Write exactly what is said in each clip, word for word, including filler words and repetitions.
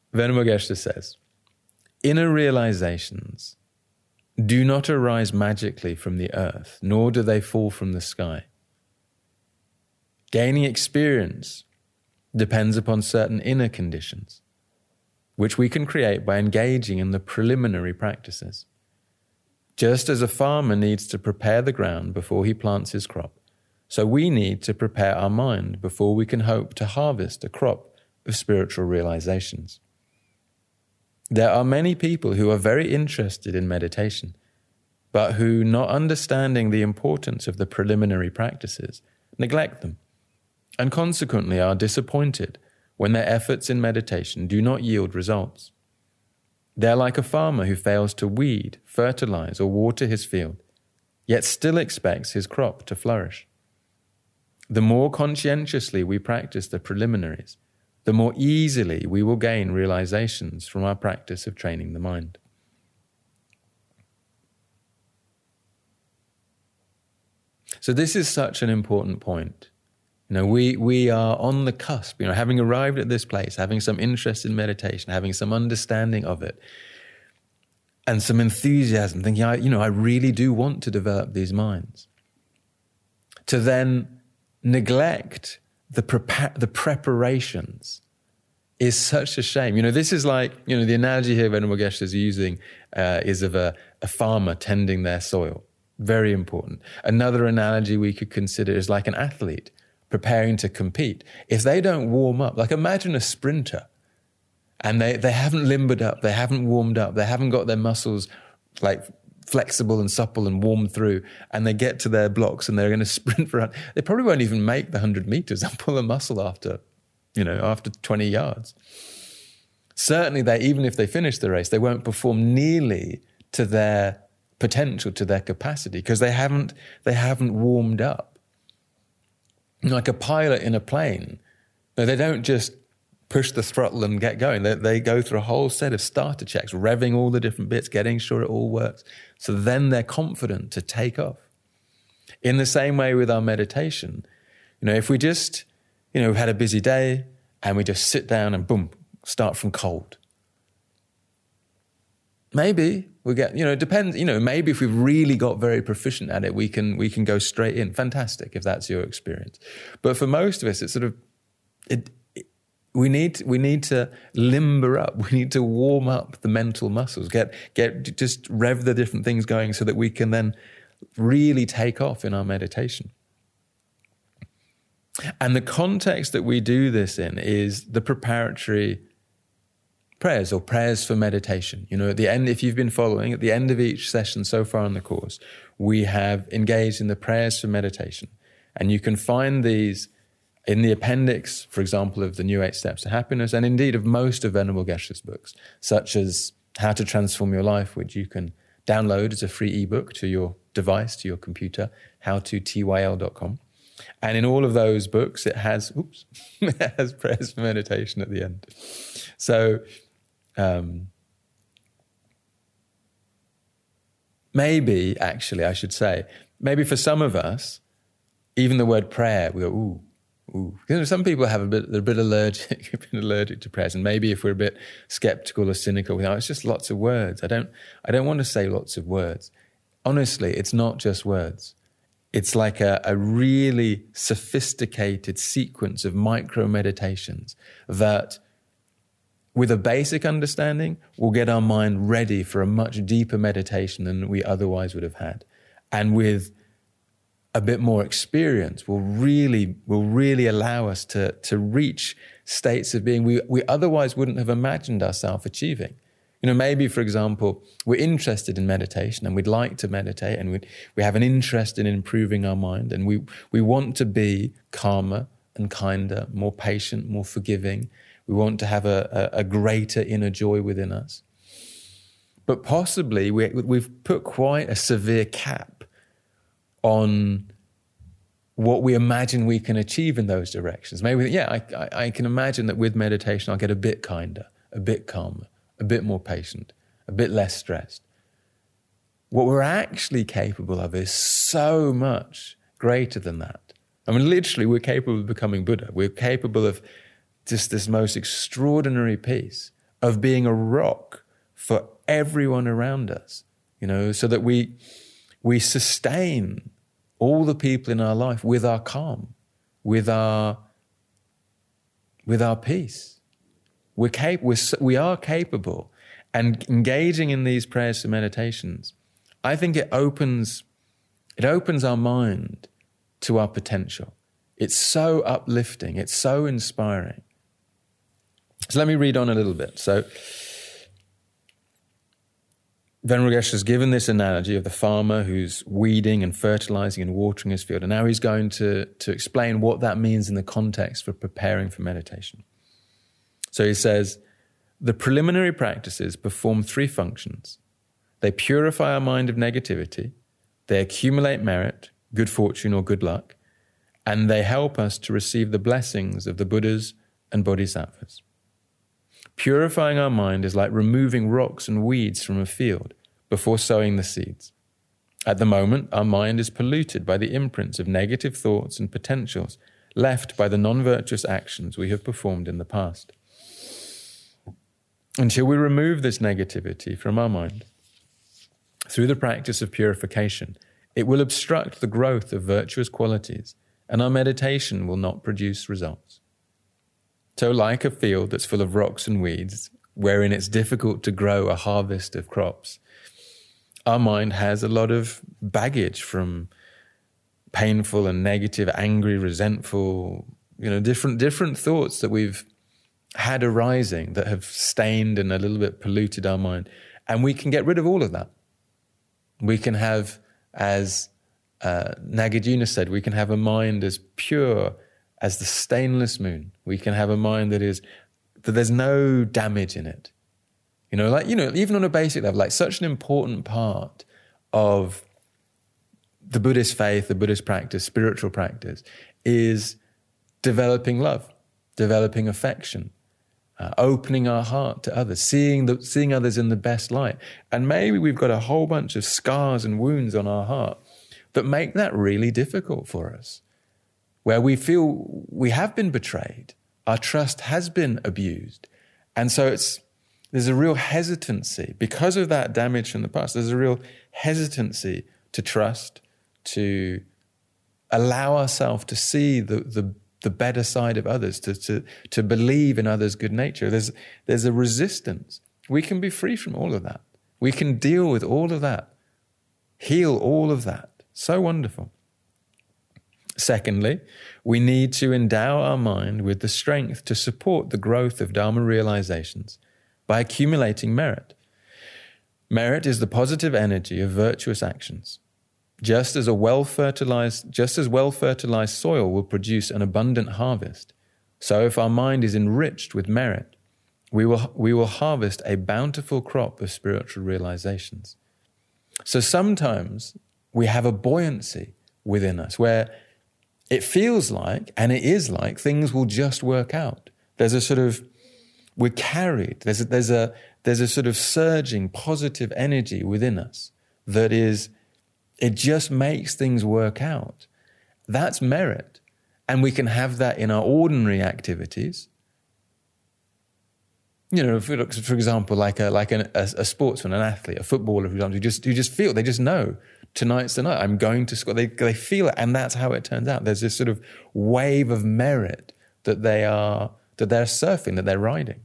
Venerable Geshe says, inner realizations do not arise magically from the earth, nor do they fall from the sky. Gaining experience depends upon certain inner conditions, which we can create by engaging in the preliminary practices. Just as a farmer needs to prepare the ground before he plants his crop, so we need to prepare our mind before we can hope to harvest a crop of spiritual realizations. There are many people who are very interested in meditation, but who, not understanding the importance of the preliminary practices, neglect them, and consequently are disappointed when their efforts in meditation do not yield results. They are like a farmer who fails to weed, fertilize, or water his field, yet still expects his crop to flourish. The more conscientiously we practice the preliminaries, the more easily we will gain realizations from our practice of training the mind. So this is such an important point. You know, we, we are on the cusp, you know, having arrived at this place, having some interest in meditation, having some understanding of it, and some enthusiasm, thinking, I, you know, I really do want to develop these minds. To then neglect the prepa- the preparations is such a shame. You know, this is like, you know, the analogy here Venerable Geshe is using uh, is of a, a farmer tending their soil. Very important. Another analogy we could consider is like an athlete preparing to compete. If they don't warm up, like imagine a sprinter, and they, they haven't limbered up, they haven't warmed up, they haven't got their muscles like flexible and supple and warmed through, and they get to their blocks and they're going to sprint for, they probably won't even make the one hundred meters. They'll pull a muscle after, you know, after twenty yards. Certainly they, even if they finish the race, they won't perform nearly to their potential, to their capacity, because they haven't, they haven't warmed up. Like a pilot in a plane, they don't just push the throttle and get going. They, they go through a whole set of starter checks, revving all the different bits, getting sure it all works. So then they're confident to take off. In the same way with our meditation, you know, if we just, you know, we've had a busy day and we just sit down and boom, start from cold. Maybe we get, you know, it depends, you know, maybe if we've really got very proficient at it, we can we can go straight in. Fantastic, if that's your experience. But for most of us, it's sort of, it, it, we need we need to limber up. We need to warm up the mental muscles, get get just rev the different things going so that we can then really take off in our meditation. And the context that we do this in is the preparatory prayers or prayers for meditation. You know, at the end, if you've been following, at the end of each session so far in the course, we have engaged in the prayers for meditation. And you can find these in the appendix, for example, of the New Eight Steps to Happiness, and indeed of most of Venerable Geshe's books, such as How to Transform Your Life, which you can download as a free ebook to your device, to your computer, how to T Y L dot com. And in all of those books, it has, oops, it has prayers for meditation at the end. So, Um, maybe, actually, I should say, maybe for some of us, even the word prayer, we go, ooh, ooh. You know, some people have a bit, they're a bit allergic, a bit allergic to prayers, and maybe if we're a bit skeptical or cynical, oh, it's just lots of words. I don't, I don't want to say lots of words. Honestly, it's not just words. It's like a, a really sophisticated sequence of micro meditations that, with a basic understanding, we'll get our mind ready for a much deeper meditation than we otherwise would have had. And with a bit more experience, will really will really allow us to, to reach states of being we, we otherwise wouldn't have imagined ourselves achieving. You know, maybe, for example, we're interested in meditation and we'd like to meditate and we we have an interest in improving our mind and we we want to be calmer and kinder, more patient, more forgiving. We want to have a, a, a greater inner joy within us. But possibly we, we've put quite a severe cap on what we imagine we can achieve in those directions. Maybe, yeah, I, I, I can imagine that with meditation I'll get a bit kinder, a bit calmer, a bit more patient, a bit less stressed. What we're actually capable of is so much greater than that. I mean, literally, we're capable of becoming Buddha. We're capable of just this most extraordinary peace, of being a rock for everyone around us, you know, so that we we sustain all the people in our life with our calm, with our with our peace. We're cap- we're, we are capable, and engaging in these prayers and meditations, I think it opens it opens our mind to our potential. It's so uplifting. It's so inspiring. So let me read on a little bit. So Venerable Geshe has given this analogy of the farmer who's weeding and fertilizing and watering his field. And now he's going to, to explain what that means in the context for preparing for meditation. So he says, the preliminary practices perform three functions. They purify our mind of negativity, they accumulate merit, good fortune or good luck, and they help us to receive the blessings of the Buddhas and Bodhisattvas. Purifying our mind is like removing rocks and weeds from a field before sowing the seeds. At the moment, our mind is polluted by the imprints of negative thoughts and potentials left by the non-virtuous actions we have performed in the past. Until we remove this negativity from our mind, through the practice of purification, it will obstruct the growth of virtuous qualities, and our meditation will not produce results. So like a field that's full of rocks and weeds, wherein it's difficult to grow a harvest of crops, our mind has a lot of baggage from painful and negative, angry, resentful, you know, different different thoughts that we've had arising that have stained and a little bit polluted our mind. And we can get rid of all of that. We can have, as uh, Nagarjuna said, we can have a mind as pure as the stainless moon. We can have a mind that is, that there's no damage in it. You know, like, you know, even on a basic level, like such an important part of the Buddhist faith, the Buddhist practice, spiritual practice, is developing love, developing affection, uh, opening our heart to others, seeing the, seeing others in the best light. And maybe we've got a whole bunch of scars and wounds on our heart that make that really difficult for us, where we feel we have been betrayed, our trust has been abused. And so it's there's a real hesitancy, because of that damage from the past, there's a real hesitancy to trust, to allow ourselves to see the, the, the better side of others, to, to, to believe in others' good nature. There's, there's a resistance. We can be free from all of that. We can deal with all of that, heal all of that. So wonderful. Secondly, we need to endow our mind with the strength to support the growth of Dharma realizations by accumulating merit. Merit is the positive energy of virtuous actions. Just as a well-fertilized, just as well-fertilized soil will produce an abundant harvest, so if our mind is enriched with merit, we will, we will harvest a bountiful crop of spiritual realizations. So sometimes we have a buoyancy within us where it feels like, and it is like, things will just work out. There's a sort of, we're carried, there's a, there's a, there's a sort of surging positive energy within us that is, it just makes things work out. That's merit. And we can have that in our ordinary activities. You know, for, for example, like a like an, a, a sportsman, an athlete, a footballer, for example, who just, who just feel, they just know, tonight's the night, I'm going to score. They, they feel it, and that's how it turns out. There's this sort of wave of merit that they are, that they're surfing, that they're riding.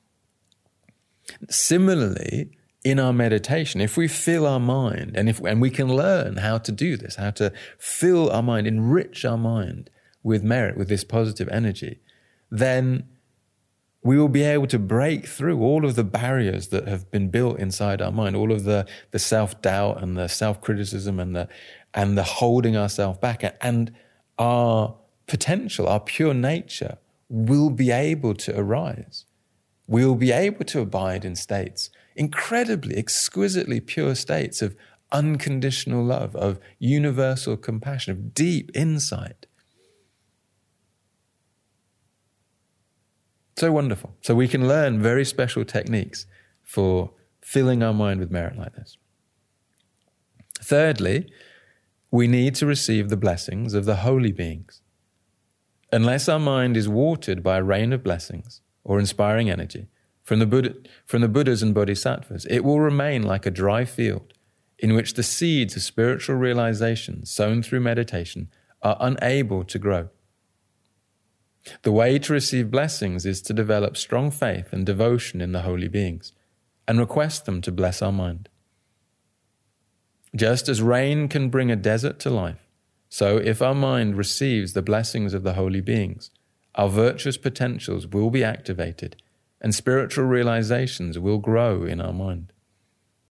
Similarly, in our meditation, if we fill our mind, and if and we can learn how to do this, how to fill our mind, enrich our mind with merit, with this positive energy, then we will be able to break through all of the barriers that have been built inside our mind, all of the, the self-doubt and the self-criticism and the and the holding ourselves back. And our potential, our pure nature will be able to arise. We will be able to abide in states, incredibly, exquisitely pure states of unconditional love, of universal compassion, of deep insight. So wonderful. So we can learn very special techniques for filling our mind with merit like this. Thirdly, we need to receive the blessings of the holy beings. Unless our mind is watered by a rain of blessings or inspiring energy, from the Buddha, from the Buddhas and Bodhisattvas, it will remain like a dry field in which the seeds of spiritual realization sown through meditation are unable to grow. The way to receive blessings is to develop strong faith and devotion in the holy beings and request them to bless our mind. Just as rain can bring a desert to life, so if our mind receives the blessings of the holy beings, our virtuous potentials will be activated and spiritual realizations will grow in our mind.